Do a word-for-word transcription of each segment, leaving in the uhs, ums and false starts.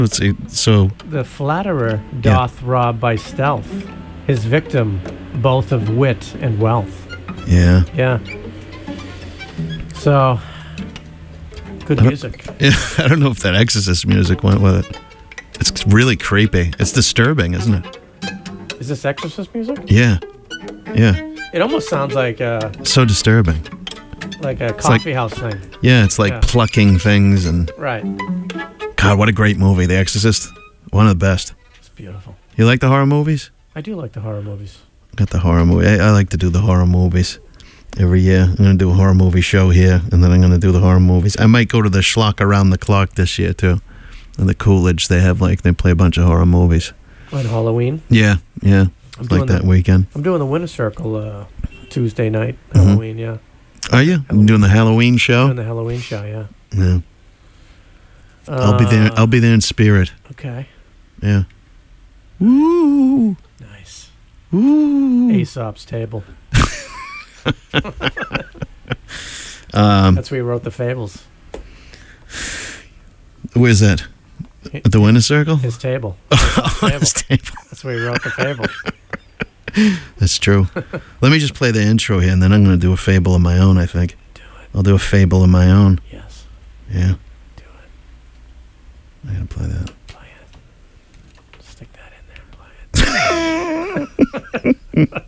Let's see. So The flatterer doth rob by stealth, his victim both of wit and wealth. yeah, Yeah. So, good music. yeah. I don't know if that Exorcist music went with it. It's really creepy. It's disturbing, isn't it? Is this Exorcist music? Yeah, yeah. It almost sounds like a, So disturbing. like a like- coffee house thing. Yeah, it's like Yeah. plucking things and Right. God, what a great movie, The Exorcist. One of the best. It's beautiful. You like the horror movies? I do like the horror movies. Got the horror movie. I, I like to do the horror movies every year. I'm going to do a horror movie show here, and then I'm going to do the horror movies. I might go to the Schlock Around the Clock this year, too. And the Coolidge, they have, like, they play a bunch of horror movies. On Halloween. Yeah, yeah. I'm Like doing that the, weekend. I'm doing the Winter Circle uh, Tuesday night, Mhm. Halloween, yeah. Are you? I'm doing the Halloween show? Doing the Halloween show, yeah. Yeah. I'll be there. Uh, I'll be there in spirit. Okay. Yeah. Woo! Nice. Woo! Aesop's Table. Um, That's where he wrote the fables. where's that? At the Winter Circle? His table. On his table. That's where he wrote the fable. That's true. Let me just play the intro here, and then I'm going to do a fable of my own, I think. Do it. I'll do a fable of my own. Yes. Yeah. Do it. I'm going to play that. Play it. Stick that in there. Play it.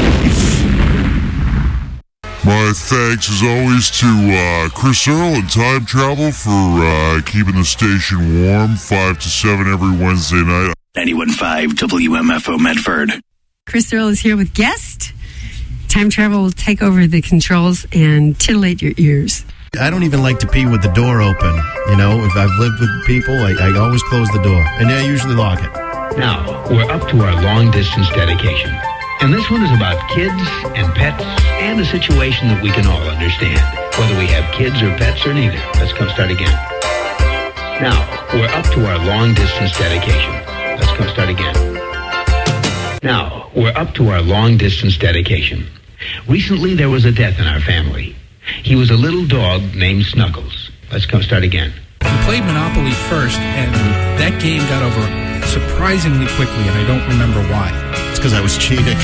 My thanks as always to uh, Chris Earl and Time Travel for uh, keeping the station warm five to seven every Wednesday night. ninety-one point five W M F O Medford. Chris Earl is here with guest. Time Travel will take over the controls and titillate your ears. I don't even like to pee with the door open. You know, if I've lived with people, I, I always close the door. And I usually lock it. Now, we're up to our long-distance dedication. And this one is about kids and pets and a situation that we can all understand. Whether we have kids or pets or neither. Let's come start again. Now, we're up to our long-distance dedication. Let's come start again. Now, we're up to our long-distance dedication. Recently, there was a death in our family. He was a little dog named Snuggles. Let's come start again. We played Monopoly first, and that game got over surprisingly quickly, and I don't remember why. It's because I was cheating.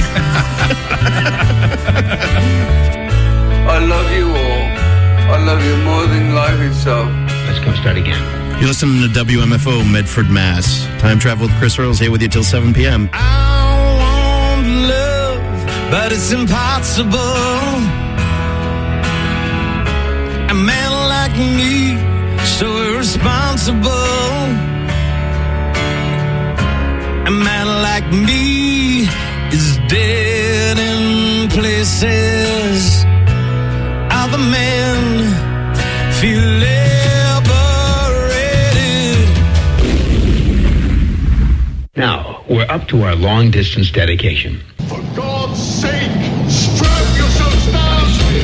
I love you all. I love you more than life itself. Let's come start again. You're listening to W M F O Medford, Mass. Time Travel with Chris Earls here with you till seven p.m. I want love, but it's impossible. A man like me, so irresponsible. A man like me is dead in places. Other men feel liberated. Now, we're up to our long-distance dedication. For God's sake, strap yourselves down! For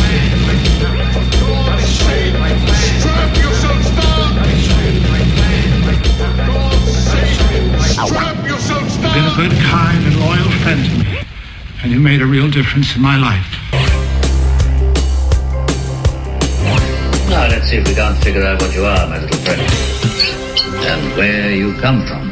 God's sake, strap yourselves down! For God's sake, strap yourselves down! You've been a good, kind, and loyal friend to me, and you made a real difference in my life. Now, let's see if we can't figure out what you are, my little friend, and where you come from.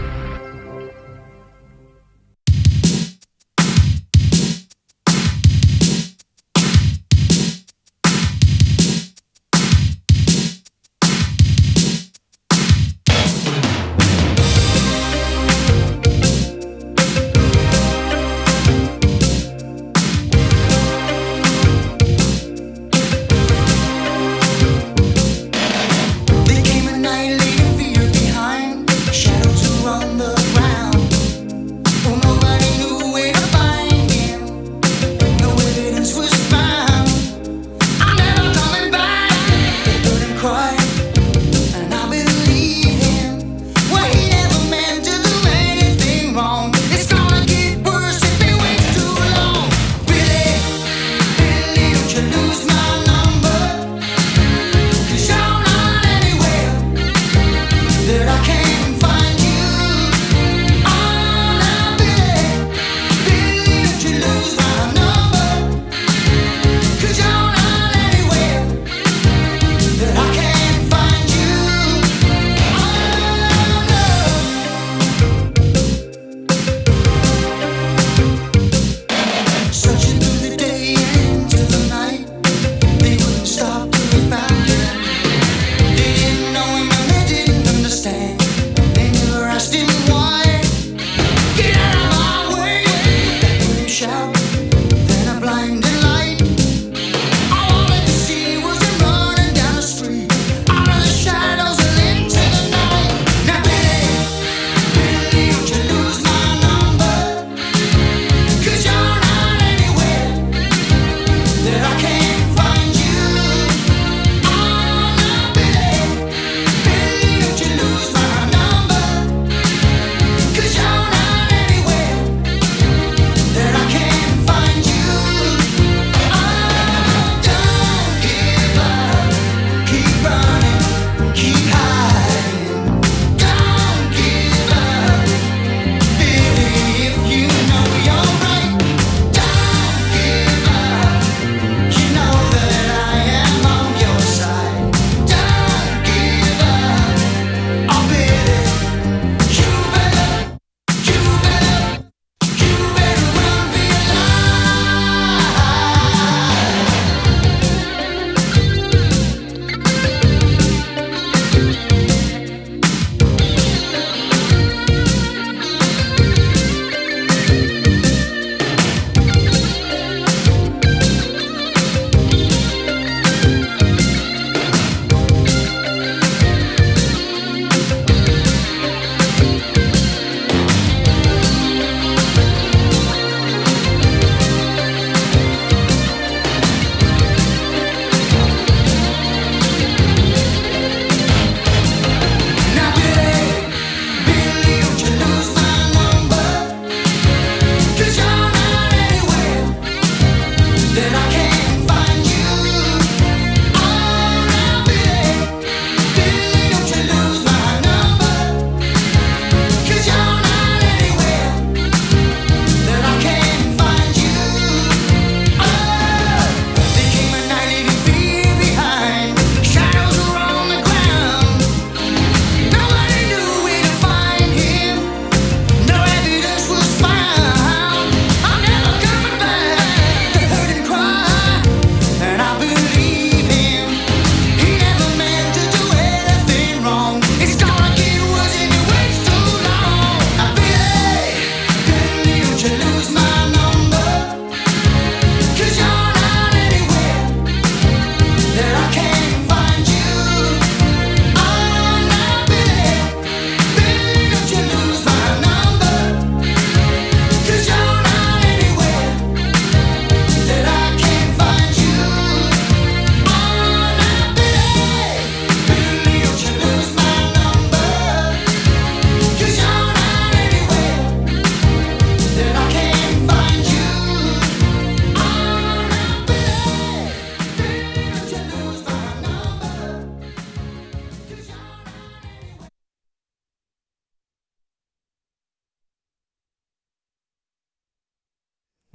They came annihilating fear behind shadows around.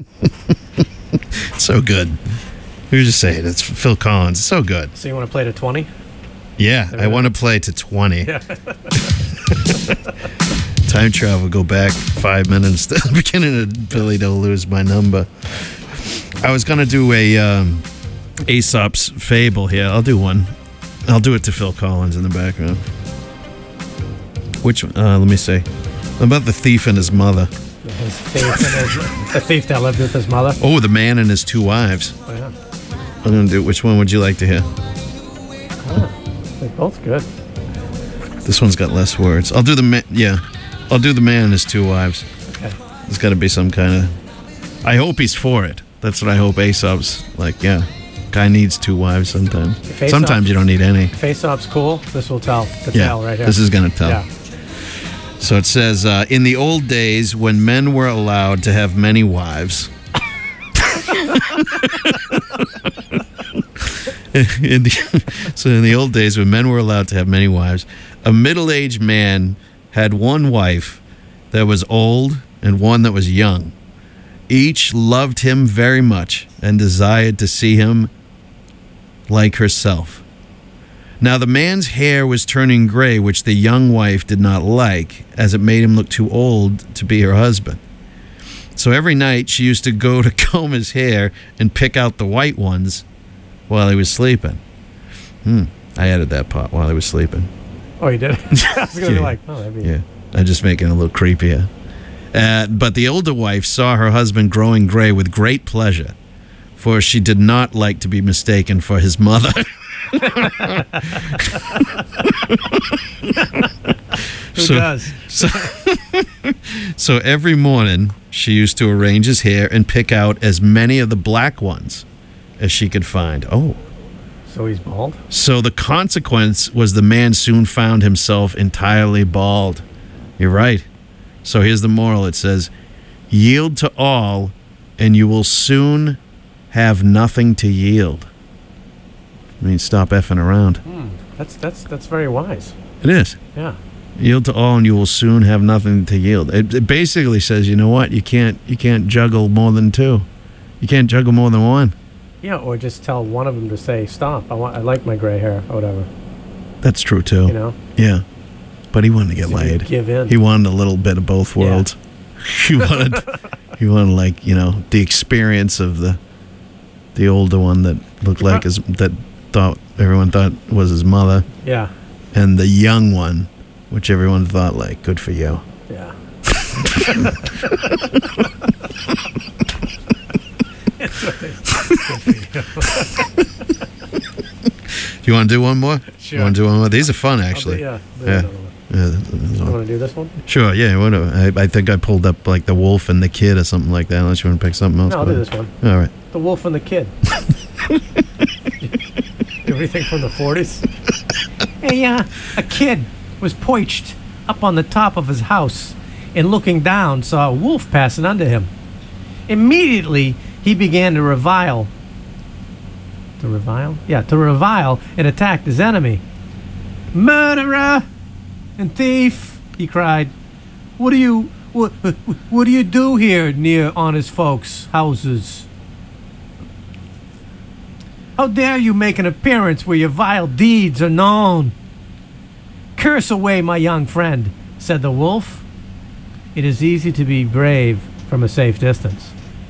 So good. We were just saying, it's Phil Collins. It's so good. So you want to play to twenty? Yeah, I want to play to twenty. Yeah. Time travel, go back five minutes to the beginning of Billy Don't Lose My Number. I was going to do a um, Aesop's Fable here. I'll do one. I'll do it to Phil Collins in the background. Which, uh, let me see. About the thief and his mother. His thief and his, the thief that lived with his mother. Oh, the man and his two wives. Oh, yeah. I'm going to do, which one would you like to hear? Oh, they're both good. This one's got less words. I'll do the man, yeah. I'll do the man and his two wives. Okay. There's got to be some kind of... I hope he's for it. That's what I hope Aesop's like, yeah. Guy needs two wives sometimes. If Sometimes you don't need any. If Aesop's cool, this will tell. The Yeah, tell right here. this is going to tell. Yeah. So it says, uh, in the old days when men were allowed to have many wives... in the, so in the old days when men were allowed to have many wives, a middle-aged man had one wife that was old and one that was young. Each loved him very much and desired to see him like herself. Now the man's hair was turning gray, which the young wife did not like, as it made him look too old to be her husband. So every night she used to go to comb his hair and pick out the white ones while he was sleeping. Hmm. I added that part while he was sleeping. Oh, you did? I was going to Yeah. be like, oh, that'd be... Yeah. I'm just making it a little creepier. Uh, but the older wife saw her husband growing gray with great pleasure, for she did not like to be mistaken for his mother. Who so, does? So, so every morning, she used to arrange his hair and pick out as many of the black ones as she could find. Oh. So he's bald? So the consequence was the man soon found himself entirely bald. You're right. So here's the moral. It says, yield to all, and you will soon have nothing to yield. I mean, stop effing around. Hmm. That's, that's, that's very wise. It is. Yeah. Yield to all, and you will soon have nothing to yield. It, it basically says, you know what? You can't you can't juggle more than two. You can't juggle more than one. Yeah, or just tell one of them to say, stop, I want, I like my gray hair, or whatever. That's true, too. You know? Yeah. But he wanted to get So laid. give in. He wanted a little bit of both Yeah. worlds. He wanted, he wanted, like, you know, the experience of the the older one that looked like his, that thought, everyone thought was his mother. Yeah. And the young one, which everyone thought, like, good for you. Yeah. Do you want to do one more? Sure. You want to do one more? These are fun, actually. yeah, do Yeah. another one. Yeah, th- th- You want to do this one? Sure, yeah, whatever. I, I think I pulled up, like, The Wolf and the Kid or something like that, unless you want to pick something else. No, I'll but- do this one. All right. The Wolf and the Kid. Everything from the forties? Hey, uh, a kid was perched up on the top of his house and looking down saw a wolf passing under him. Immediately, he began to revile. To revile? Yeah, to revile and attacked his enemy. Murderer and thief, he cried. What do you, what, what do you do here near honest folks' houses? How dare you make an appearance where your vile deeds are known? Curse away, my young friend, said the wolf. It is easy to be brave from a safe distance.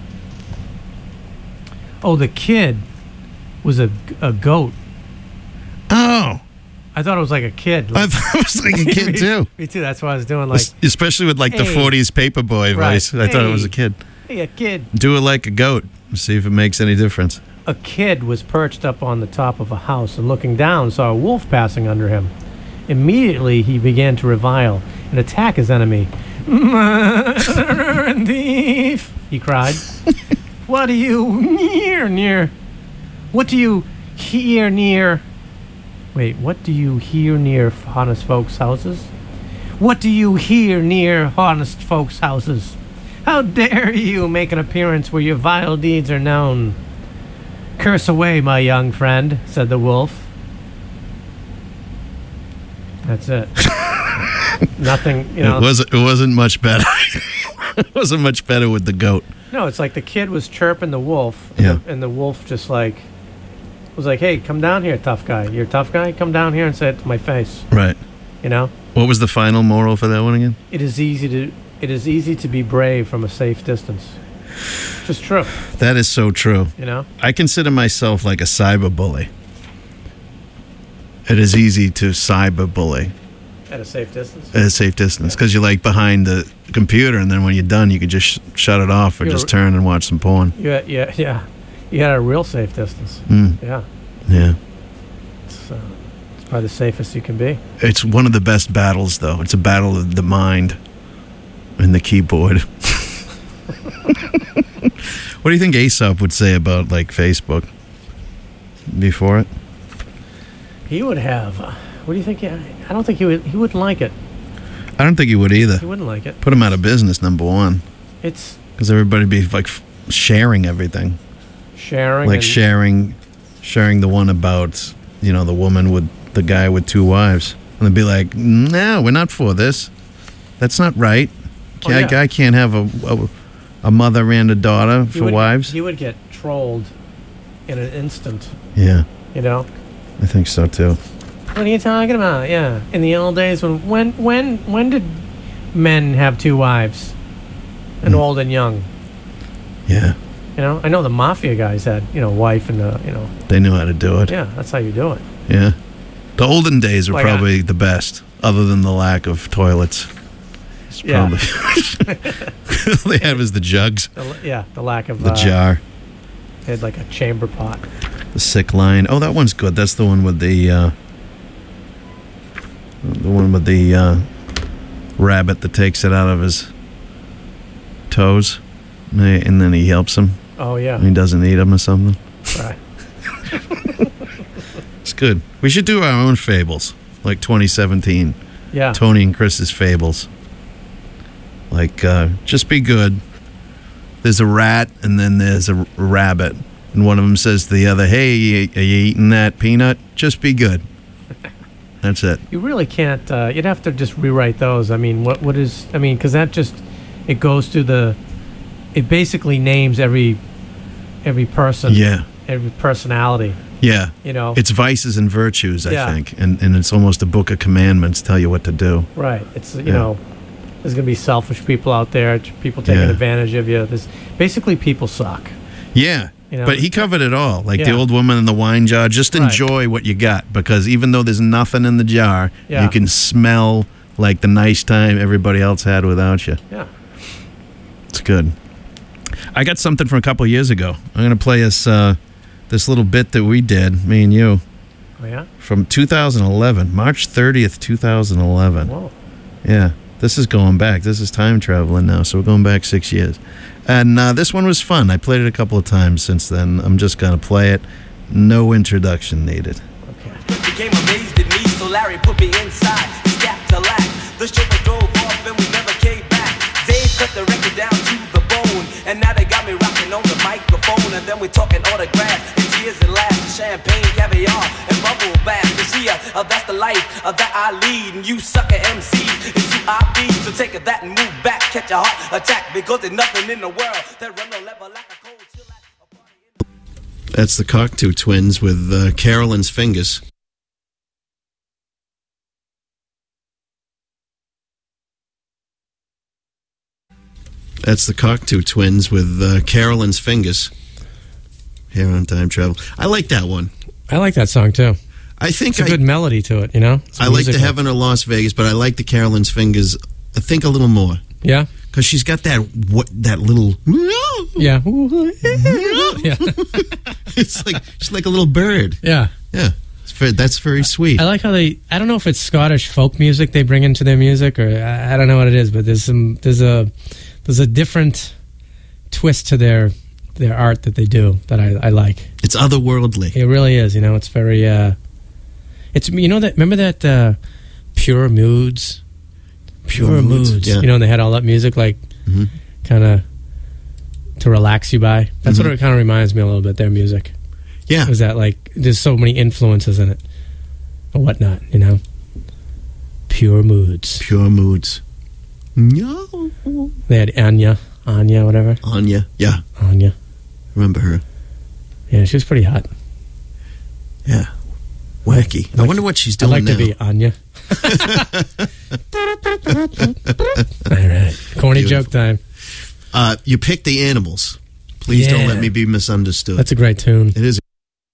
Oh, the kid was a, a goat. Oh. I thought it was like a kid. I thought it was like a kid, me, too. Me too. That's why I was doing like... Especially with, like, the Hey. forties paperboy Right. voice. I thought it was Hey. a kid. Hey, a kid. Do it like a goat. See if it makes any difference. A kid was perched up on the top of a house and looking down saw a wolf passing under him. Immediately he began to revile and attack his enemy. Murderer and thief, he cried. What do you hear near? What do you hear near? Wait, what do you hear near honest folks' houses? What do you hear near honest folks' houses? How dare you make an appearance where your vile deeds are known? Curse away, my young friend, said the wolf. That's it. Nothing, you know. It wasn't, it wasn't much better. It wasn't much better with the goat. No, it's like the kid was chirping the wolf, and, Yeah. the, and the wolf just like was like, "Hey, come down here, tough guy. You're a tough guy. Come down here and say it to my face." Right. You know, What was the final moral for that one again? it is easy to it is easy to be brave from a safe distance. It's just true. That is so true. You know, I consider myself like a cyber bully. It is easy to cyber bully at a safe distance. at a safe distance because you're like behind the computer, and then when you're done, you can just sh- shut it off or You're- just turn and watch some porn. Yeah, yeah, yeah. You had a real safe distance. Mm. Yeah, Yeah. it's, uh, it's probably the safest you can be. It's one of the best battles, though. It's a battle of the mind and the keyboard. What do you think Aesop would say about, like, Facebook before it? He would have. Uh, what do you think? He, I don't think he would. He wouldn't like it. I don't think he would either. He wouldn't like it. Put him out of business, number one. It's Because everybody be, like, f- sharing everything. sharing. Like and, sharing sharing the one about, you know, the woman with the guy with two wives. And they'd be like, no, we're not for this. That's not right. Oh, A yeah. guy can't have a, a, a mother and a daughter he for would, wives. He would get trolled in an instant. Yeah, You know. I think so, too. What are you talking about? Yeah, in the old days when when when when did men have two wives, and Mm. old and young? Yeah, You know, I know the mafia guys had you know wife and uh, you know. they knew how to do it. Yeah, that's how you do it. Yeah. The olden days were Like, probably the best, other than the lack of toilets. It's Yeah. probably all they had was the jugs, The, l- yeah, the lack of the uh, jar, They had like a chamber pot. the sick line. Oh, that one's good. That's the one with the uh, the one with the uh, rabbit that takes it out of his toes, and they- and then he helps him. Oh yeah, And he doesn't eat them or something. right. It's good. We should do our own fables, like twenty seventeen. Yeah. Tony and Chris's fables. Like, uh, just be good. There's a rat, and then there's a r- rabbit. And one of them says to the other, hey, are you eating that peanut? Just be good. That's it. You really can't. Uh, you'd have to just rewrite those. I mean, what what is? I mean, because that just it goes to the. It basically names every every person. Yeah. Every personality. Yeah. You know. It's vices and virtues, I Yeah. think. And, and it's almost a book of commandments tell you what to do. Right. It's you Yeah. know, there's gonna be selfish people out there. t- People taking Yeah. advantage of you. There's basically people suck. Yeah. You know? But he covered it all. Like the Yeah. old woman in the wine jar. Just Right. enjoy what you got. Because even though there's nothing in the jar, Yeah. you can smell like the nice time everybody else had without you. Yeah. It's good. I got something from a couple years ago. I'm going to play us uh, this little bit that we did, me and you, Oh yeah. from two thousand eleven, March thirtieth, two thousand eleven. Whoa. Yeah, this is going back. This is time traveling now, so we're going back six years. And uh, this one was fun. I played it a couple of times since then. I'm just going to play it. No introduction needed. Became amazed at me, so Larry put me inside. Strapped to lack. The chauffeur drove off and we never came back. They cut the record down to the bone, and now they got me rocking on the microphone. And then we're talking autographs and tears and laughs, champagne, caviar, and bubble bath. You see, uh, uh, that's the life uh, that I lead, and you sucker M Cs into I feed. So take that and move back, catch a heart attack, because there's nothing in the world that run no level like a cold chill. That's the Cocteau Twins with uh, Carolyn's Fingers. That's the Cocteau Twins with uh, Carolyn's Fingers. Here on Time Travel. I like that one. I like that song too. I think It's a I, good melody to it. You know. It's I like the musical. Heaven or Las Vegas, but I like the Carolyn's Fingers. I think a little more Yeah. because she's got that what that little. Yeah. yeah. It's like she's like a little bird. Yeah. Yeah, it's very, that's very sweet. I like how they. I don't know if it's Scottish folk music they bring into their music, or I, I don't know what it is, but there's some. There's a. There's a different twist to their their art that they do that I, I like. It's otherworldly. It really is. You know, it's very. Uh, it's you know that remember that uh, Pure Moods. Pure, Pure Moods, Moods. yeah. You know, and they had all that music like Mhm. kind of to relax you by. That's Mhm. what it kind of reminds me a little bit. Their music. Yeah. Is that like there's so many influences in it or whatnot, you know? Pure Moods. Pure Moods. No. They had Anya, Anya, whatever. Anya, yeah. Anya. Remember her? Yeah, she was pretty hot. Yeah. Wacky. I wonder what she's doing I'd like now. to be Anya. All right. Corny Beautiful. joke time. Uh, you picked the animals. Please don't Yeah. let me be misunderstood. That's a great tune. It is.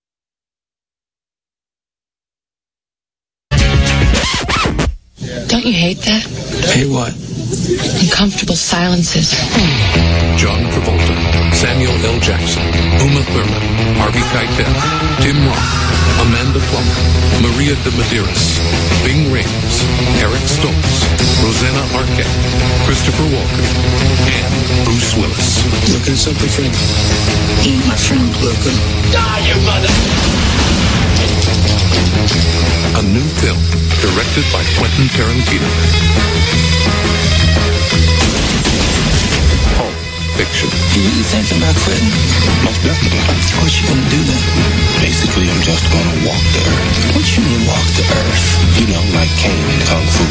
Don't you hate that? Hate what? Uncomfortable silences. John Travolta, Samuel L. Jackson, Uma Thurman, Harvey Keitel, Tim Roth, Amanda Plummer, Maria de Medeiros, Bing Rames, Eric Stoltz, Rosanna Arquette, Christopher Walken, and Bruce Willis. Looking at something, friend? Eat my friend. Looking. Die, you mother! A new film directed by Quentin Tarantino. Pulp Fiction. You really thinking about quitting? Most definitely. What you gonna do then? Basically, I'm just gonna walk the earth. What you mean walk the earth? You know, like Kane in Kung Fu.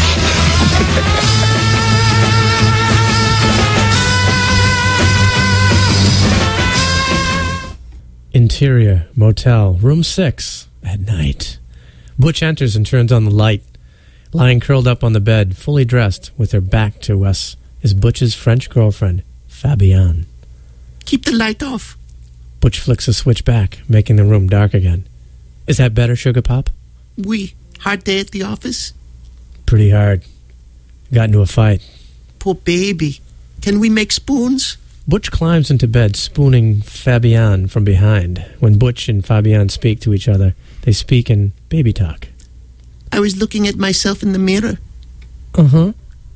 Interior motel, room six, at night. Butch enters and turns on the light. Lying curled up on the bed, fully dressed, with her back to us, is Butch's French girlfriend, Fabienne. Keep the light off. Butch flicks a switch back, making the room dark again. Is that better, Sugar Pop? We. Hard day at the office? Pretty hard. Got into a fight. Poor baby. Can we make spoons? Butch climbs into bed, spooning Fabienne from behind. When Butch and Fabienne speak to each other, they speak in baby talk. I was looking at myself in the mirror. Uh-huh.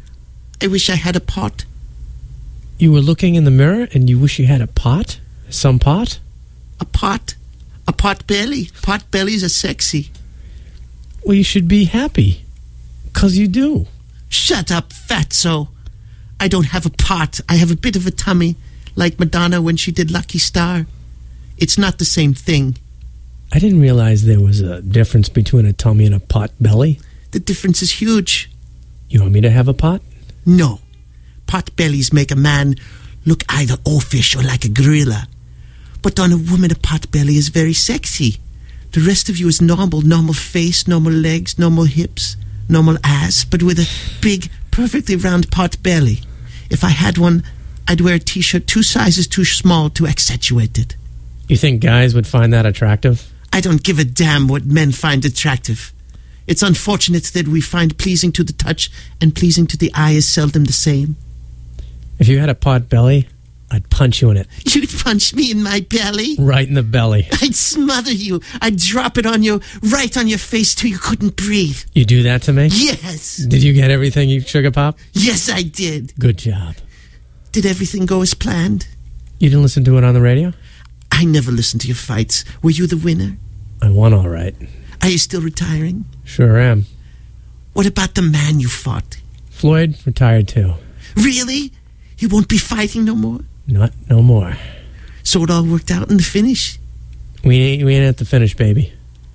I wish I had a pot. You were looking in the mirror and you wish you had a pot? Some pot? A pot. A pot belly. Pot bellies are sexy. Well, you should be happy. 'Cause you do. Shut up, fatso. I don't have a pot. I have a bit of a tummy, like Madonna when she did Lucky Star. It's not the same thing. I didn't realize there was a difference between a tummy and a pot belly. The difference is huge. You want me to have a pot? No. Pot bellies make a man look either offish or like a gorilla. But on a woman, a pot belly is very sexy. The rest of you is normal. Normal face, normal legs, normal hips, normal ass, but with a big, perfectly round pot belly. If I had one, I'd wear a t-shirt two sizes too small to accentuate it. You think guys would find that attractive? I don't give a damn what men find attractive. It's unfortunate that we find pleasing to the touch and pleasing to the eye is seldom the same. If you had a pot belly, I'd punch you in it. You'd punch me in my belly? Right in the belly. I'd smother you. I'd drop it on you, right on your face till you couldn't breathe. You do that to me? Yes. Did you get everything, you Sugar Pop? Yes, I did. Good job. Did everything go as planned? You didn't listen to it on the radio? I never listened to your fights. Were you the winner? I won all right. Are you still retiring? Sure am. What about the man you fought? Floyd retired too. Really? He won't be fighting no more? Not no more. So it all worked out in the finish? We ain't, we ain't at the finish, baby.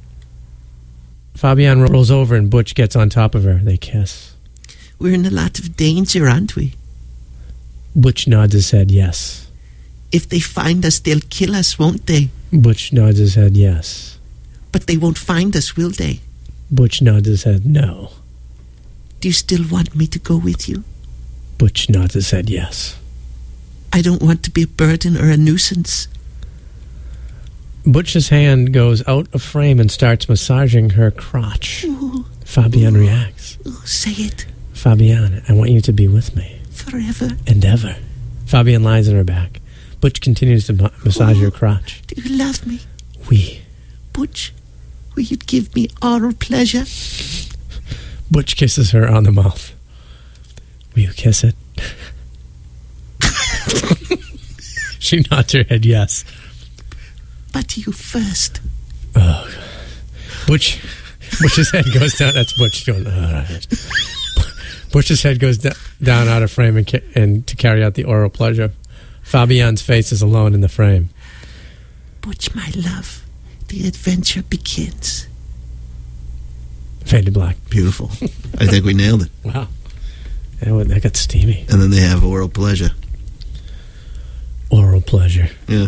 Fabienne rolls over and Butch gets on top of her. They kiss. We're in a lot of danger, aren't we? Butch nods his head yes. If they find us, they'll kill us, won't they? Butch nods his head yes. But they won't find us, will they? Butch nods his head no. Do you still want me to go with you? Butch nods his head yes. I don't want to be a burden or a nuisance. Butch's hand goes out of frame and starts massaging her crotch. Ooh. Fabienne Ooh. reacts. Ooh, say it. Fabienne, I want you to be with me. Forever. And ever. Fabienne lies on her back. Butch continues to ma- massage Ooh. her crotch. Do you love me? Oui. Butch, will you give me oral pleasure? Butch kisses her on the mouth. Will you kiss it? She nods her head yes. But you first. Oh, Butch. Butch's head goes down. That's Butch going. Uh, Butch's head goes da- down out of frame and, ca- and to carry out the oral pleasure. Fabienne's face is alone in the frame. Butch, my love, the adventure begins. Fade to black. Beautiful. I think we nailed it. Wow. That, would, that got steamy. And then they have oral pleasure. Oral pleasure. Yeah.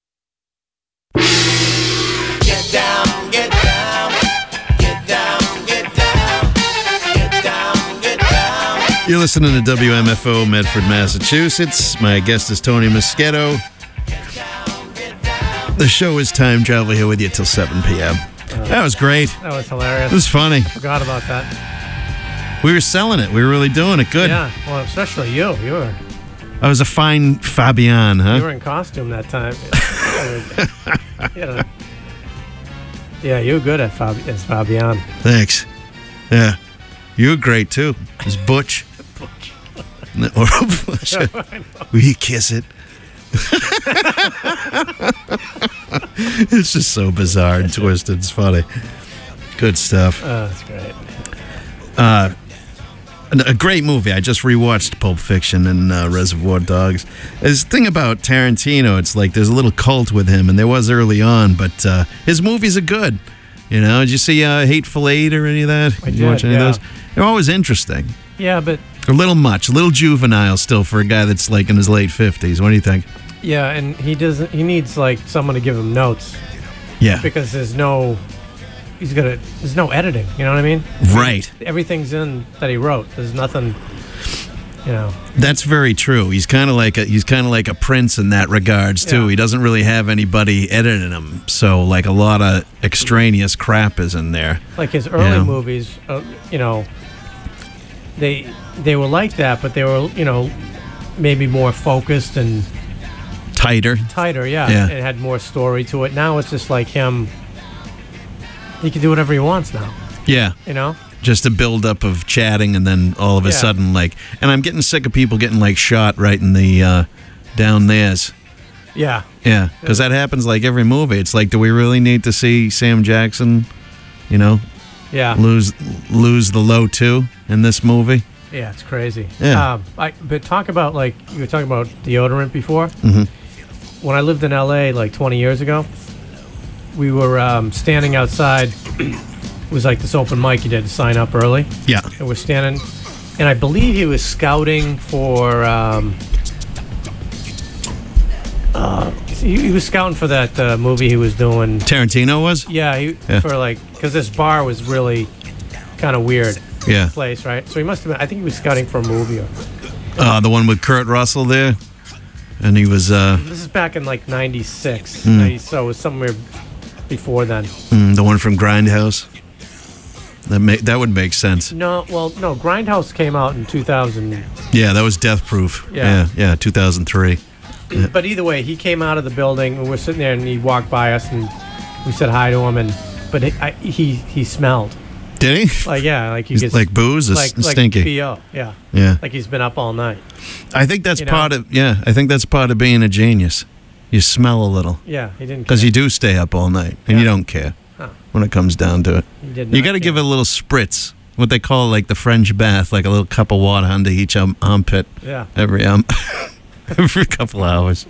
Get down, get down, get down, get down, get down, get down. You're listening to W M F O Medford, Massachusetts. My guest is Tony Moschetto. The show is Time Travel here with you till seven p.m. Uh, that was great. That was hilarious. It was funny. Forgot about that. We were selling it. We were really doing it good. Yeah, well, especially you. You were I was a fine Fabian, huh? you were in costume that time. you know, yeah, you were good at Fabi- as Fabian. Thanks. Yeah. You were great, too. It was Butch. Butch. Oral pleasure. Will you kiss it? It's just so bizarre and twisted. It's funny. Good stuff. Oh, that's great. Uh, a great movie. I just rewatched Pulp Fiction and uh, Reservoir Dogs. There's the thing about Tarantino, it's like there's a little cult with him, and there was early on, but uh, his movies are good. You know, did you see uh, Hateful Eight or any of that? I did did, you watch any yeah. of those? They're always interesting. Yeah, but A little much, a little juvenile still for a guy that's like in his late fifties. What do you think? yeah, and he doesn't. He needs like someone to give him notes. Yeah. Because there's no. He's gonna. There's no editing. You know what I mean? Right. Everything's in that he wrote. There's nothing. You know. That's very true. He's kind of like a he's kind of like a Prince in that regards too. Yeah. He doesn't really have anybody editing him, so like a lot of extraneous crap is in there. Like his early Yeah. movies, uh, you know. They they were like that, but they were you know maybe more focused and Tighter. tighter. Yeah. Yeah. It had more story to it. Now it's just like him. He can do whatever he wants now. Yeah. You know. Just a buildup of chatting, and then all of a Yeah. sudden, like, and I'm getting sick of people getting like shot right in the uh, down theirs. Yeah. Yeah, because that happens like every movie. It's like, do we really need to see Sam Jackson, you know, Yeah. lose lose the low two in this movie? Yeah, it's crazy. Yeah. Um, I, but talk about, like, you were talking about deodorant before. Mhm. When I lived in L A like twenty years ago, we were um, standing outside. It was like this open mic. You had to sign up early. Yeah. And we're standing, and I believe he was scouting for. Um, uh, he, he was scouting for that uh, movie he was doing. Tarantino was? Yeah, he, Yeah. for like, because this bar was really kind of weird. Yeah. Place, right? So he must have been. I think he was scouting for a movie. Or, Uh, the one with Kurt Russell there, and he was uh, This is back in like ninety-six, Mm. ninety so it was somewhere before then. mm, the one from Grindhouse. That ma- that would make sense. No, well, no, Grindhouse came out in two thousand. Yeah, that was Death Proof. Yeah. yeah, yeah two thousand three. Yeah. But either way, he came out of the building, and we're sitting there, and he walked by us, and we said hi to him, and but it, I, he he smelled. Did he? Like, yeah, like he He's gets like booze or like, s- like stinky? B O, yeah, Yeah. like he's been up all night. I think that's You know? part of yeah. I think that's part of being a genius. You smell a little. Yeah, he didn't Because you do stay up all night, and you don't care Huh. when it comes down to it. He did You not got to care. give it a little spritz, what they call like the French bath, like a little cup of water under each um, armpit. Yeah. Every um, every couple hours.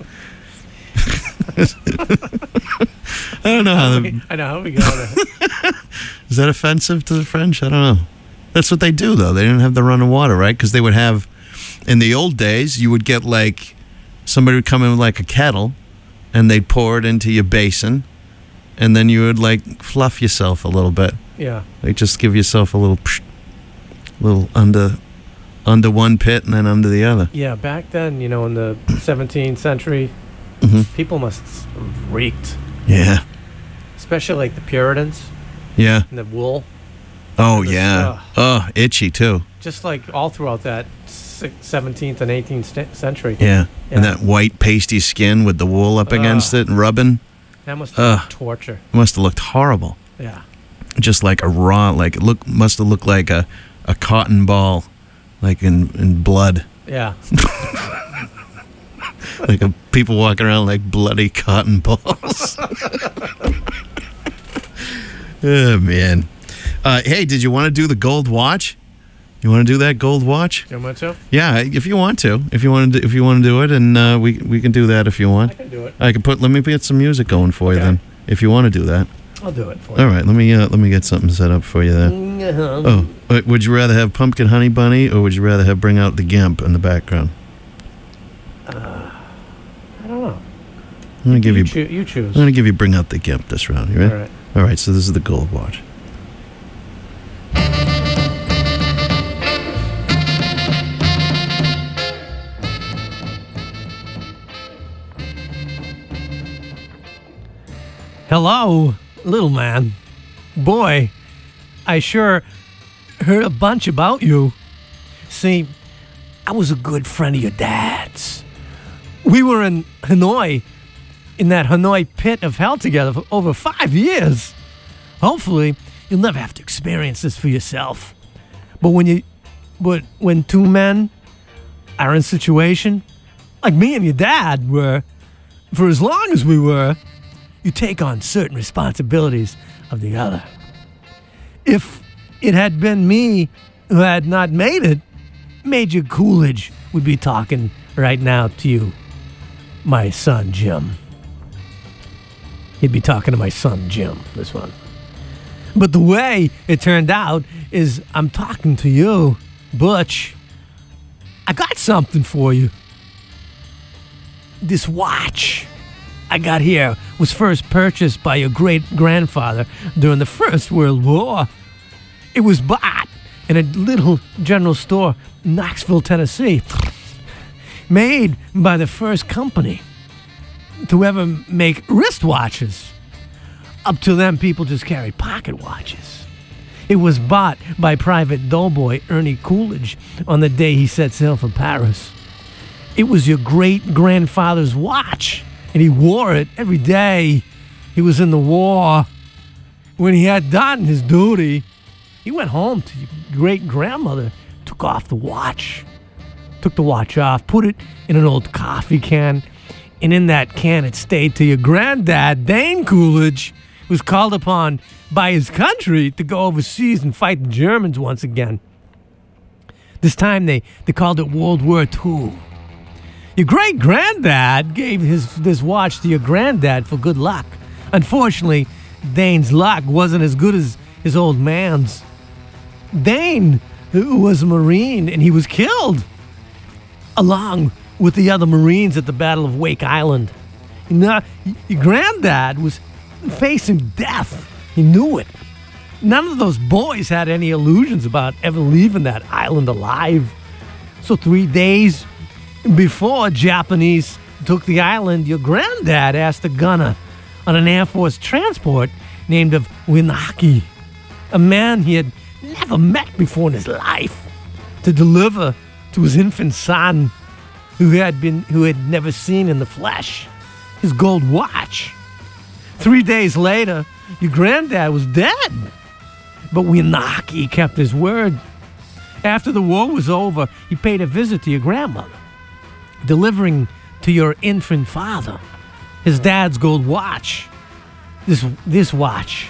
I don't know how. The, I know how we go. To, is that offensive to the French? I don't know. That's what they do, though. They didn't have the running water, right? Because they would have, in the old days, you would get like somebody would come in with like a kettle, and they'd pour it into your basin, and then you would like fluff yourself a little bit. Yeah. Like just give yourself a little, psh, little under, under one pit and then under the other. yeah, back then, you know, in the seventeenth century, Mhm. people must have reeked, Yeah. especially like the Puritans Yeah. and the wool. Oh It was, yeah. uh, Oh, itchy too. Just like all throughout that si- seventeenth and eighteenth st- century. Yeah. Yeah. And that white pasty skin with the wool up against Ugh. it and rubbing. That must have Ugh. been torture. It must have looked horrible. Yeah. Just like a raw, like it look must have looked like a, a cotton ball, like in, in blood. Yeah. Like a, people walking around like bloody cotton balls. Oh man. Uh, hey, did you want to do the gold watch? You want to do that gold watch? Do you want to? Yeah, if you want to, if you want to, if you want to do it, and uh, we we can do that if you want. I can do it. I can put. Let me get some music going for you Okay. then, if you want to do that. I'll do it for you. All right, let me uh, let me get something set up for you there. Oh, wait, would you rather have Pumpkin Honey Bunny or would you rather have Bring Out the Gimp in the background? Uh, I don't know. I'm gonna give you, you. choo- you choose. I'm gonna give you Bring Out the Gimp this round. You ready? All right. All right. So this is the gold watch. Hello, little man. Boy, I sure heard a bunch about you. See, I was a good friend of your dad's. We were in Hanoi, in that Hanoi pit of hell together for over five years. Hopefully, you'll never have to experience this for yourself. But when you, but when two men are in a situation, like me and your dad were, for as long as we were, you take on certain responsibilities of the other. If it had been me who had not made it, Major Coolidge would be talking right now to you, my son Jim. He'd be talking to my son Jim, this one. But the way it turned out is I'm talking to you, Butch. I got something for you. This watch I got here was first purchased by your great-grandfather during the First World War. It was bought in a little general store in Knoxville, Tennessee, made by the first company to ever make wristwatches. Up to then, people just carried pocket watches. It was bought by Private Doughboy Ernie Coolidge on the day he set sail for Paris. It was your great-grandfather's watch, and he wore it every day he was in the war. When he had done his duty, he went home to your great-grandmother, took off the watch, took the watch off, put it in an old coffee can, and in that can it stayed till your granddad, Dane Coolidge, was called upon by his country to go overseas and fight the Germans once again. This time they, they called it World War Two. Your great-granddad gave his this watch to your granddad for good luck. Unfortunately, Dane's luck wasn't as good as his old man's. Dane was a Marine, and he was killed, along with the other Marines at the Battle of Wake Island. You know, your granddad was facing death. He knew it. None of those boys had any illusions about ever leaving that island alive. So three days before Japanese took the island, your granddad asked a gunner on an Air Force transport named of Winaki, a man he had never met before in his life, to deliver to his infant son, who had been who had never seen in the flesh, his gold watch. Three days later, your granddad was dead, but Winaki kept his word. After the war was over, he paid a visit to your grandmother, delivering to your infant father his dad's gold watch. This this watch.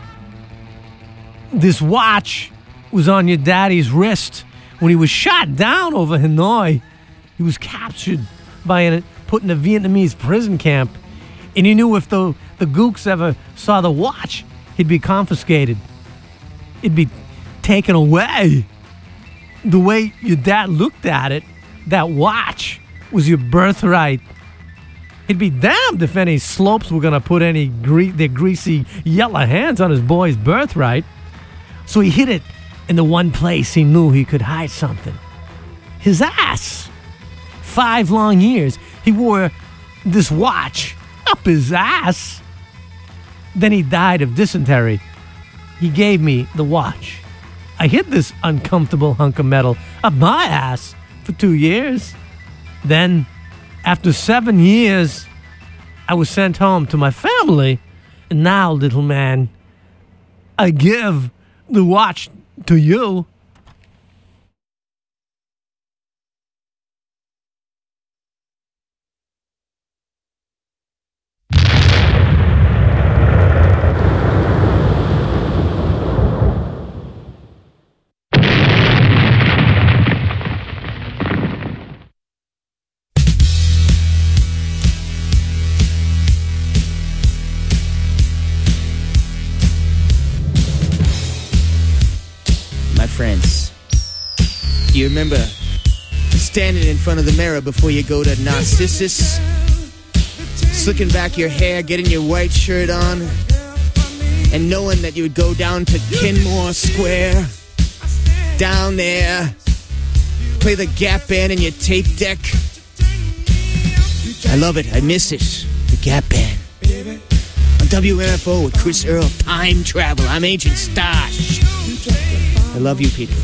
This watch was on your daddy's wrist when he was shot down over Hanoi. He was captured by and put in a Vietnamese prison camp, and he knew if the, the gooks ever saw the watch, he'd be confiscated. It'd be taken away. The way your dad looked at it, that watch was your birthright. He'd be damned if any slopes were going to put any gre- their greasy yellow hands on his boy's birthright. So he hid it in the one place he knew he could hide something. His ass. Five long years, he wore this watch up his ass. Then he died of dysentery. He gave me the watch. I hid this uncomfortable hunk of metal up my ass for two years. Then, after seven years, I was sent home to my family. And now, little man, I give the watch to you. remember standing in front of the mirror before you go to Narcissus, slicking back your hair, getting your white shirt on, and knowing that you would go down to Kenmore Square, down there, play the Gap Band in your tape deck. I love it. I miss it. The Gap Band. On W M F O with Chris Earl, Time Travel. I'm Agent Stash. I love you people.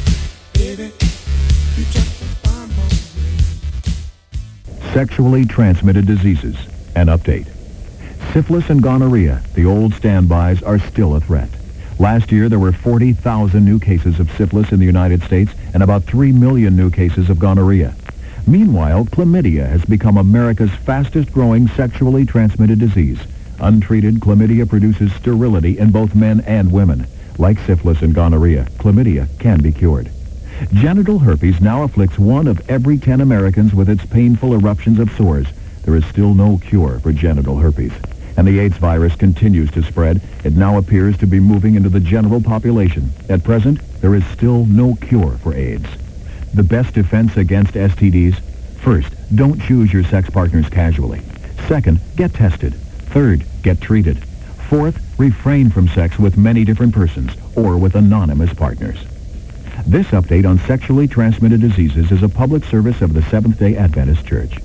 Sexually transmitted diseases. An update. Syphilis and gonorrhea, the old standbys, are still a threat. Last year, there were forty thousand new cases of syphilis in the United States and about three million new cases of gonorrhea. Meanwhile, chlamydia has become America's fastest-growing sexually transmitted disease. Untreated, chlamydia produces sterility in both men and women. Like syphilis and gonorrhea, chlamydia can be cured. Genital herpes now afflicts one of every ten Americans with its painful eruptions of sores. There is still no cure for genital herpes. And the AIDS virus continues to spread. It now appears to be moving into the general population. At present, there is still no cure for AIDS. The best defense against S T Ds? First, don't choose your sex partners casually. Second, get tested. Third, get treated. Fourth, refrain from sex with many different persons or with anonymous partners. This update on sexually transmitted diseases is a public service of the Seventh-day Adventist Church.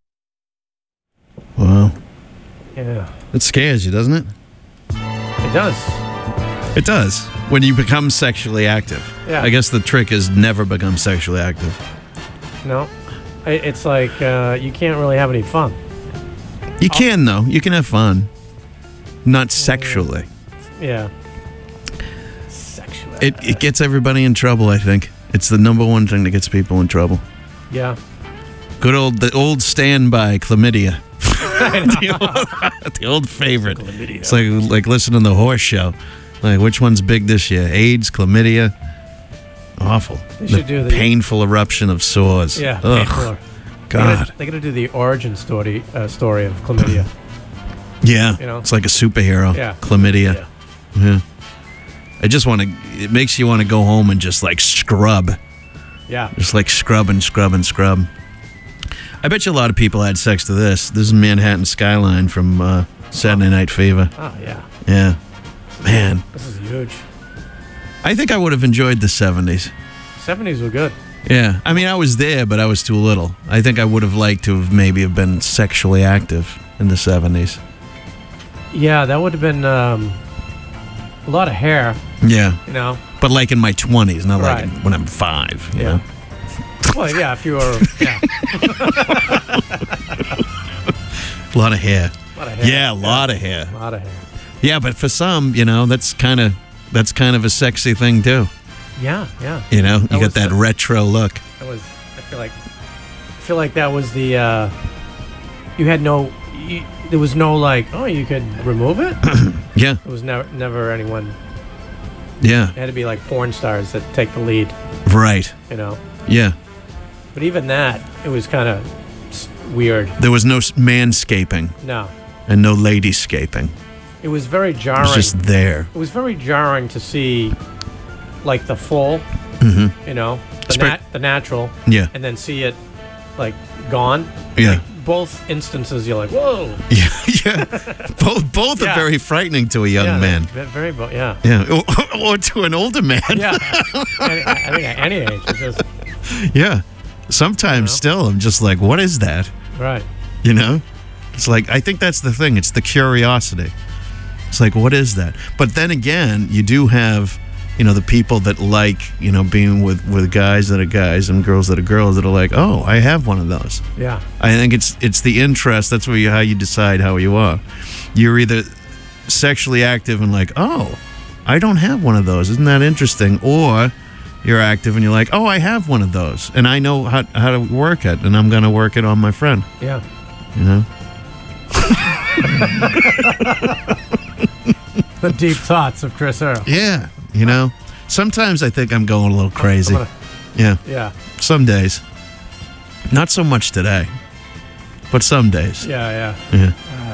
Wow. Yeah. It scares you, doesn't it? It does. It does. When you become sexually active. Yeah. I guess the trick is never become sexually active. No. I- It's like uh, you can't really have any fun. You can, though. You can have fun. Not sexually. Yeah. Sexual. It, it gets everybody in trouble, I think. It's the number one thing that gets people in trouble. Yeah. Good old, the old standby, chlamydia. the, old, the old favorite. Chlamydia. It's like like listening to the horse show. Like, which one's big this year? AIDS, chlamydia? Awful. They should do the- painful eruption of sores. Yeah. Ugh. painful. God. They got to do the origin story uh, story of chlamydia. Yeah. You know? It's like a superhero. Yeah. Chlamydia. Yeah. yeah. I just want to, it makes you want to go home and just like scrub. Yeah. Just like scrub and scrub and scrub. I bet you a lot of people had sex to this. This is Manhattan Skyline from uh, Saturday Night Fever. Oh, yeah. Yeah. Man. This is huge. I think I would have enjoyed the seventies. seventies were good. Yeah. I mean, I was there, but I was too little. I think I would have liked to have maybe have been sexually active in the seventies. Yeah, that would have been um, a lot of hair. Yeah. You know? But like in my twenties, not like Right. in, when I'm five. You Yeah. know? Well, yeah, if you were, yeah. A lot of hair. A lot of hair. Yeah, a lot of hair. A lot of hair. Yeah, but for some, you know, that's kind of that's kind of a sexy thing too. Yeah, yeah. You know, you That got was that the- retro look. That was, I feel like, I feel like that was the, uh, you had no, you, there was no like, oh, you could remove it? Yeah. It was never, never anyone, Yeah. it had to be like porn stars that take the lead, Right. you know? Yeah. But even that, it was kind of weird. There was no s- manscaping. No. And no ladyscaping. It was very It jarring. was just there. It was very jarring to see, like, the full, Mhm. you know, the, Spe- nat- the natural, Yeah. and then see it, like, gone. Yeah. Like, both instances, you're like, whoa. Yeah. Yeah. Both both Yeah. are very frightening to a young Yeah, man. ve- Very, bo- yeah. Yeah. Or, or to an older man. Yeah. I, I think at any age, it's just, Yeah. Sometimes still, I'm just like, what is that? right. You know? It's like, I think that's the thing. It's the curiosity. It's like, what is that? But then again, you do have, you know, the people that like, you know, being with, with guys that are guys and girls that are girls that are like, oh, I have one of those. Yeah. I think it's it's the interest. That's where you, how you decide how you are. You're either sexually active and like, oh, I don't have one of those. Isn't that interesting? Or you're active and you're like, oh, I have one of those. And I know how, how to work it. And I'm going to work it on my friend. Yeah. You know? The deep thoughts of Chris Earl. Yeah. You know? Sometimes I think I'm going a little crazy. gonna- Yeah. Yeah. Some days. Not so much today. But some days. Yeah, yeah. Yeah.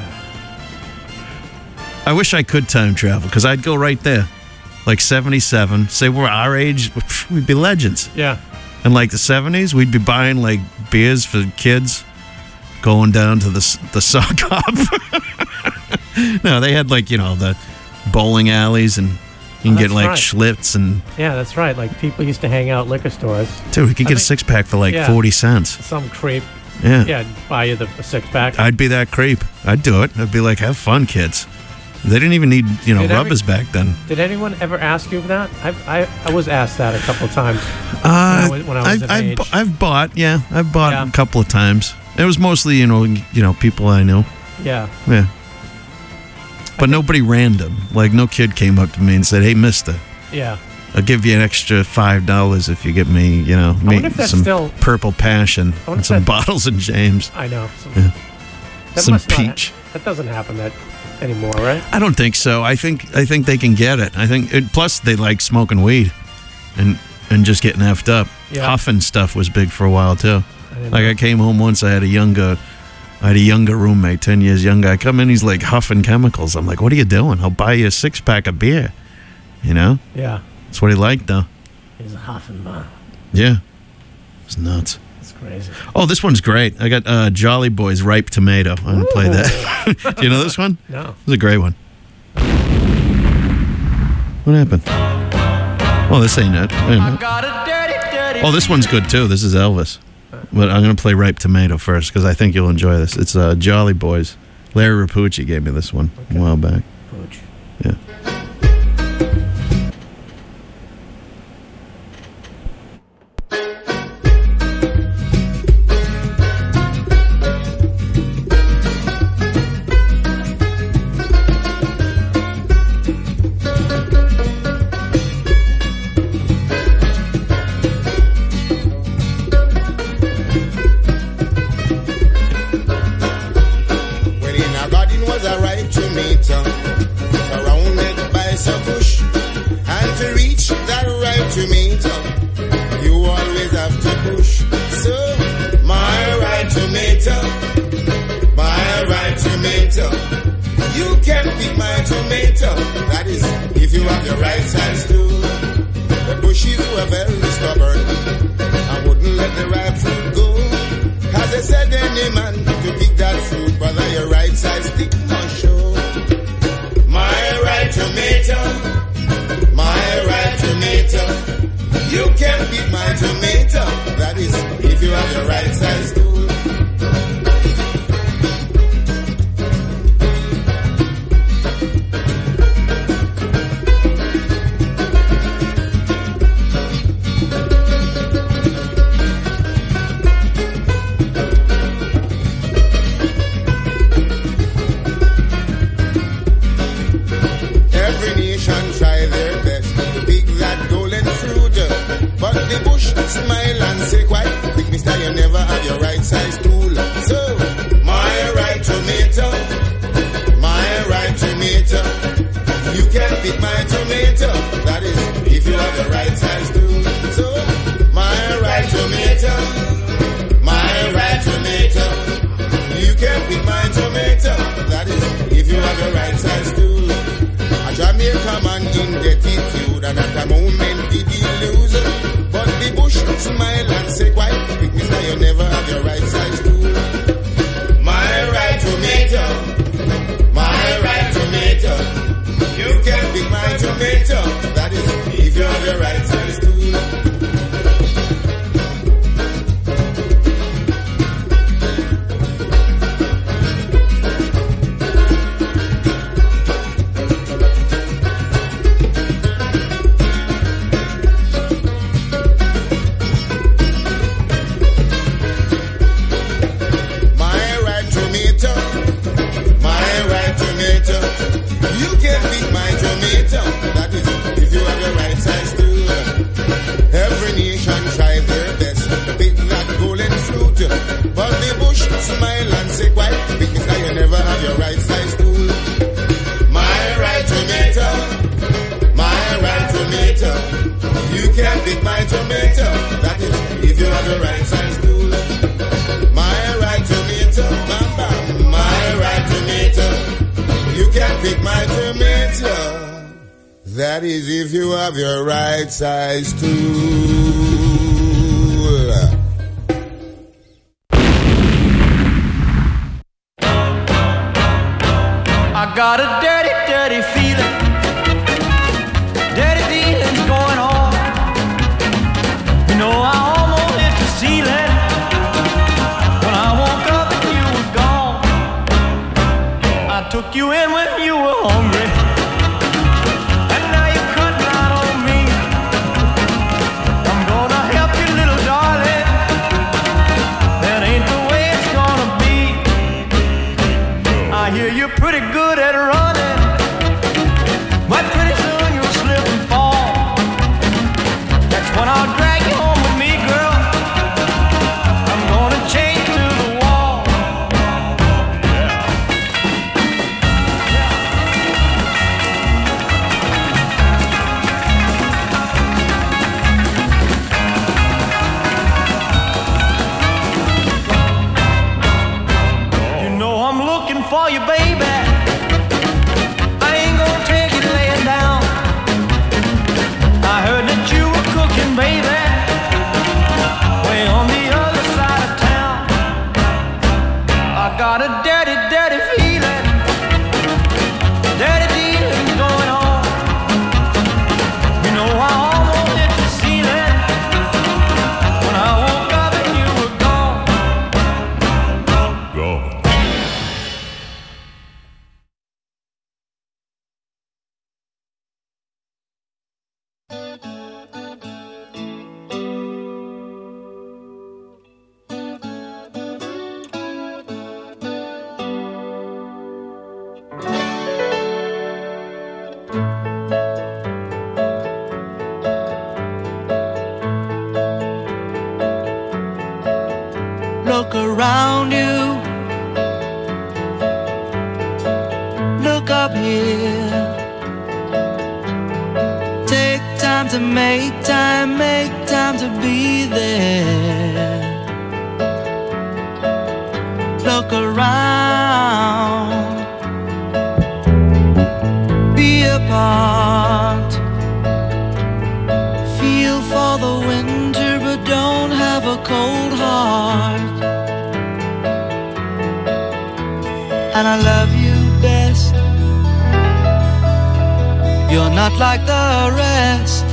I wish I could time travel because I'd go right there. Like seventy-seven. Say we're our age, we'd be legends. Yeah. In like the seventies, we'd be buying like beers for kids, going down to the s- the sock hop. No, they had like, you know, the bowling alleys, and you can Oh, get that's like right. Schlitz, and Yeah, that's right. Like people used to hang out at liquor stores. dude, we could I get a think- six pack for like yeah. forty cents. Some creep. Yeah. Yeah, buy you the a six pack. I'd be that creep. I'd do it. I'd be like, have fun, kids. They didn't even need, you know, Did every- rubbers back then. Did anyone ever ask you that? I I, I was asked that a couple of times Uh, when I was, when I was I've, of I've, age. bu- I've bought, yeah, I've bought Yeah. a couple of times. It was mostly, you know, you know, people I knew. Yeah. Yeah. But nobody random. Like, no kid came up to me and said, "Hey, mister, Yeah. I'll give you an extra five dollars if you get me, you know, me wonder if that's some still- Purple Passion I wonder and if some that- bottles of James." I know. Some, Yeah. that Some must not ha- peach. that doesn't happen that anymore, right? I don't think so. I think I think they can get it. I think it, plus they like smoking weed and and just getting effed up. Yeah. Huffing stuff was big for a while too. didn't Like know. I came home once, I had a younger I had a younger roommate, ten years younger. I come in, he's like huffing chemicals. I'm like, "What are you doing? I'll buy you a six pack of beer." You know? Yeah. That's what he liked though. He's a Hoffenbach. Yeah. It's nuts. That's crazy. Oh, this one's great. I got uh, Jolly Boy's Ripe Tomato. I'm going to play that. Do you know this one? No. It's a great one. What happened? Oh, this ain't it. Wait a minute. Oh, this one's good too. This is Elvis. But I'm going to play Ripe Tomato first because I think you'll enjoy this. It's uh, Jolly Boys. Larry Rapucci gave me this one a while back. Pooch. Yeah. When in our garden was a ripe tomato, surrounded by some bush. And to reach that ripe tomato, you always have to push. So, my ripe tomato, my ripe tomato, you can pick my tomato. That is, if you have your right size tool. The bushes were very stubborn. I wouldn't let the ripe fruit go. As I said, any man to pick that fruit, brother, your right size stick must show. My right tomato, my right tomato, you can pick my tomato. That is, if you have your right size tool. Every nation try their best to pick that golden fruit. But the bush smile and say, quite quick, mister, you never have your right size tool. So, my right tomato, my right tomato, you can pick my tomato. That is, if you have the right size tool. So, my right tomato, my right tomato, you can pick my tomato. That is, if you have the right size tool. A Jamaica man in attitude, and at the moment did he lose. But the bush smile and say, quite quick, mister, you never have your right size tool. My right tomato, my right tomato, you can pick my tomato. That is, if you have your right size tool. My right tomato, my right tomato, you can pick my tomato. That is, if you have the right size tool. Every nation try their best to pick that golden fruit, but the bush smile and say, quite quick, mister, you never have your right size tool. My right tomato, my right tomato, you can pick my tomato. That is, if you have the right size tool. My right tomato, mama, my right tomato, you can pick my tomato. That is if you have your right size tool. got a dirty, dirty feeling. Dirty feelings going on. You know I almost hit the ceiling when I woke up and you were gone. I took you in when you were hungry, and now you're cutting out on me. I'm gonna help you, little darling. That ain't the way it's gonna be. I hear you're pretty good at running, but pretty soon you'll slip and fall. That's when I'll drag you home with me, girl. I'm gonna chain you to the wall. You know I'm looking for you, baby. I ain't gonna take it laying down. I heard that you were cooking, baby, way on the other side of town. I got a dirty, dirty feeling. Dirty dealings going on. You know I almost hit the ceiling when I woke up and you were gone. Gone. Look around you. Look up here. Take time to make time, make time to be there. Look around. Be a part. Feel for the winter, but don't have a cold heart. And I love you best. You're not like the rest.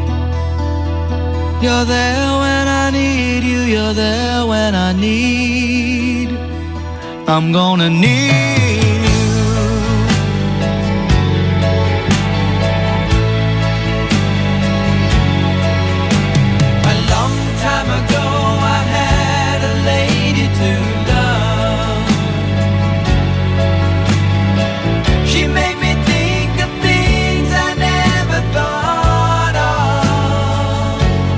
You're there when I need you. You're there when I need. I'm gonna need you. A long time ago I had a lady to love. She made me think of things I never thought of.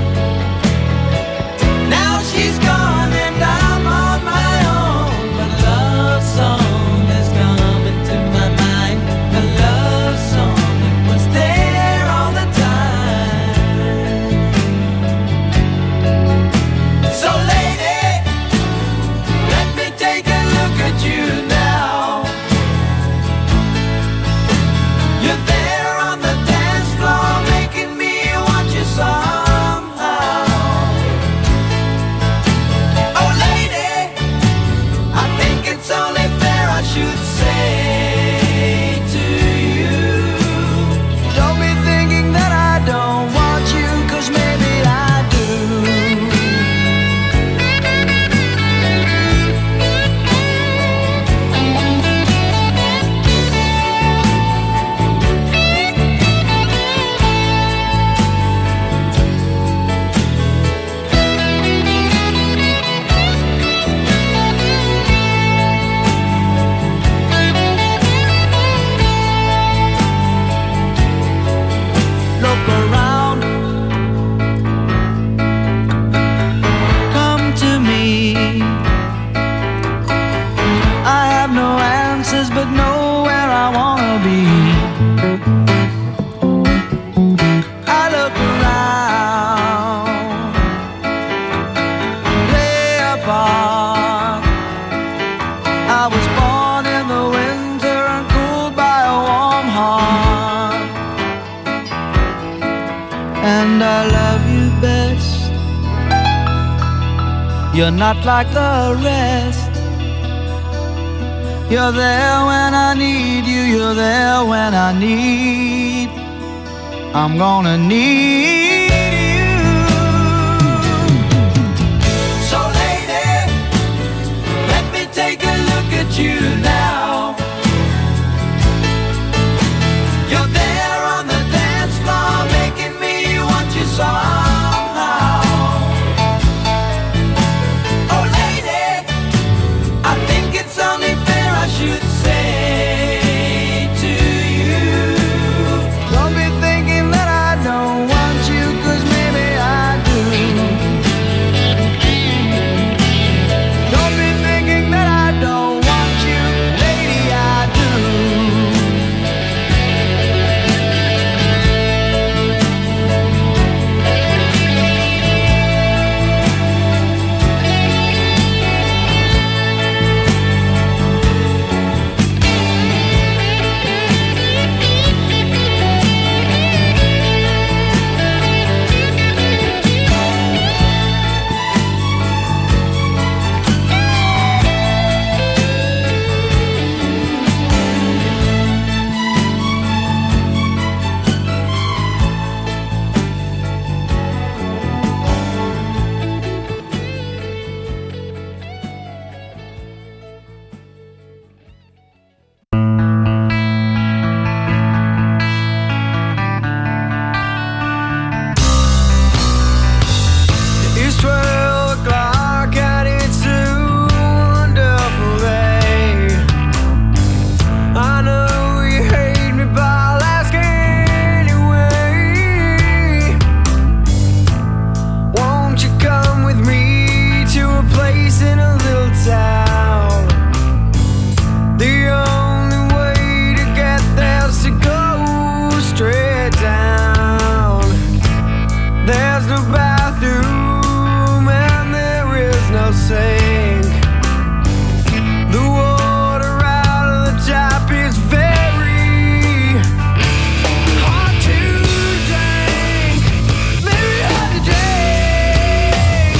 Now she's gone and I'm on my own, but love song has come into my mind. A love song that was there all the time. So lady, let me take a look at you now. You're there on the dance floor, making me want you somehow. Oh lady, I think it's only fair I should say to you, don't be thinking that I don't want you, 'cause maybe I do. Look around. Come to me. I have no answers, but know where I wanna be. I look around. Play a part. I was born in the winter and cooled by a warm heart. And I love you best. You're not like the rest. You're there when I need you, you're there when I need. I'm gonna need you. So lady, let me take a look at you now. You're there on the dance floor, making me want you somehow. Oh lady, I think it's only fair I should say to you, don't be thinking that I don't want you, 'cause maybe I do. Don't be thinking that I don't want you, lady, I do. It's twelve o'clock and it's a wonderful day. I know you hate me, but I'll ask anyway. Won't you come with me to a place in a little town? The only way to get there is to go straight down. There's no bathroom and there is no sink. The water out of the tap is very hard to drink. Very hard to drink.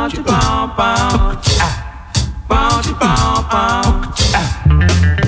bounce, bounce, bounce, bounce, bounce, bounce.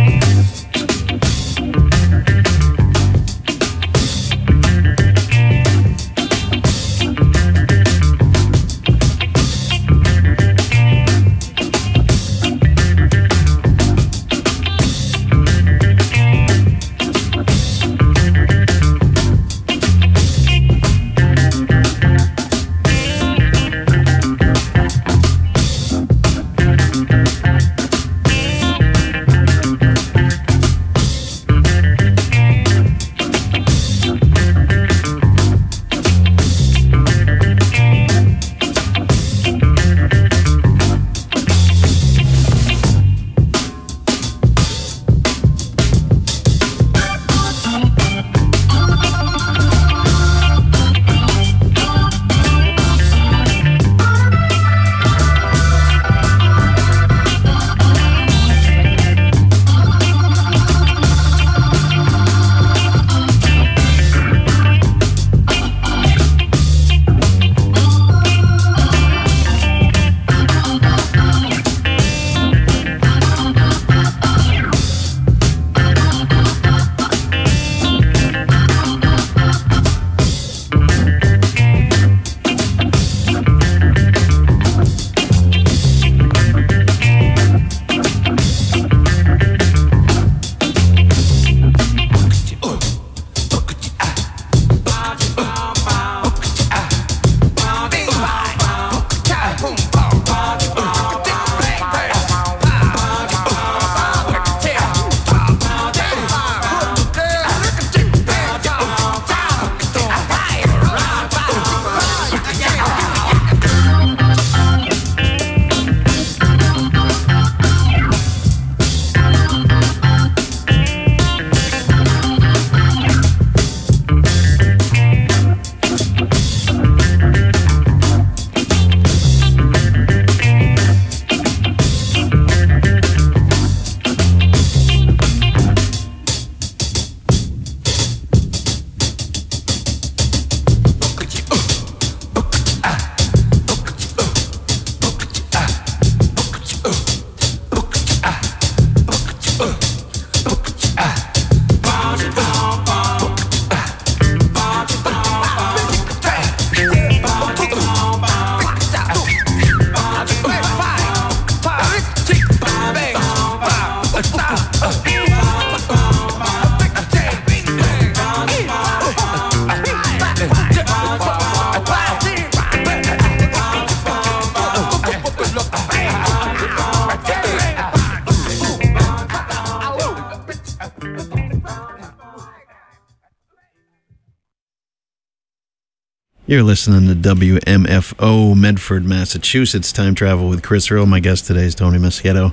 You're listening to W M F O, Medford, Massachusetts. Time Travel with Chris Earl. My guest today is Tony Moschetto.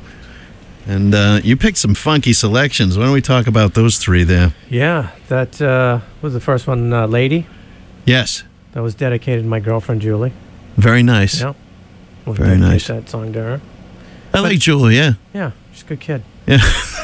And uh, you picked some funky selections. Why don't we talk about those three there? Yeah, that uh, was the first one, uh, Lady. Yes. That was dedicated to my girlfriend, Julie. Very nice. Yeah. We'll Very nice. that song to her. I like Julie, yeah. Yeah, she's a good kid. Yeah.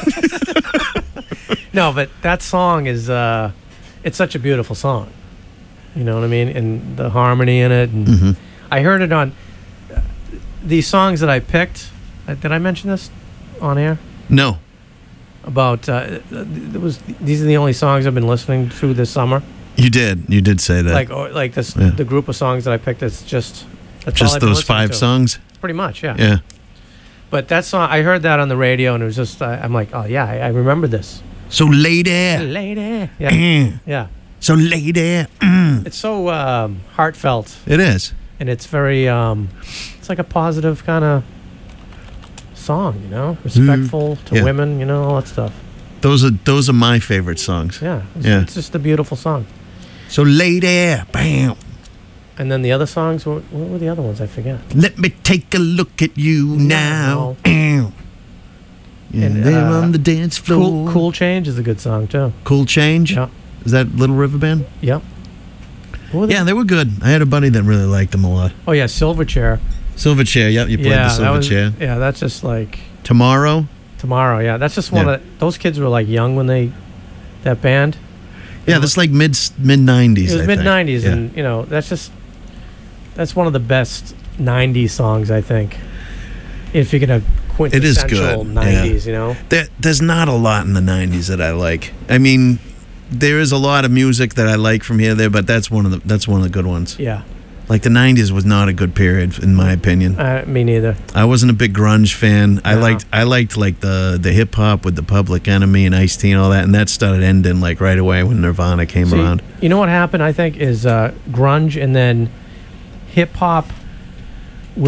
No, but that song is, uh, it's such a beautiful song. You know what I mean? And the harmony in it. And mm-hmm. I heard it on uh, these songs that I picked. Uh, did I mention this on air? No. About, uh, it was, these are the only songs I've been listening to this summer. You did. You did say that. Like, or, like this, yeah. the group of songs that I picked, it's just, that's just all I've been those listening five to. songs? Pretty much, yeah. Yeah. But that song, I heard that on the radio, and it was just, uh, I'm like, oh, yeah, I, I remember this. So lady. Lady. Yeah. Mm. Yeah. So lady. Mm. It's so um, heartfelt. It is. And it's very, um, it's like a positive kind of song, you know? Respectful mm. to yeah. women, you know, all that stuff. Those are those are my favorite songs. Yeah. It's, yeah. it's just a beautiful song. So lady. Bam. And then the other songs, what, what were the other ones? I forget. Let me take a look at you now. now. And there uh, on the dance floor. Cool, cool Change is a good song, too. Cool Change? Yeah. Is that Little River Band? Yep. They? Yeah, they were good. I had a buddy that really liked them a lot. Oh, yeah, Silverchair. Silverchair, yep, you played yeah, the that was, Silverchair. Yeah, that's just like... Tomorrow? Tomorrow, yeah. That's just one yeah. of the... Those kids were like young when they... That band. Yeah, that's like mid, mid-nineties, It was I mid-nineties, think. and, yeah. you know, that's just... That's one of the best nineties songs, I think. If you're going to It is quintessential good. nineties, yeah. you know? There, there's not a lot in the nineties that I like. I mean, there is a lot of music that I like from here there, but that's one of the that's one of the good ones. Yeah. Like the nineties was not a good period, in my opinion. Uh, me neither. I wasn't a big grunge fan. I No. liked I liked like the the hip hop with the Public Enemy and Ice-T and all that, and that started ending like right away when Nirvana came See, around. You know what happened, I think, is uh, grunge and then hip hop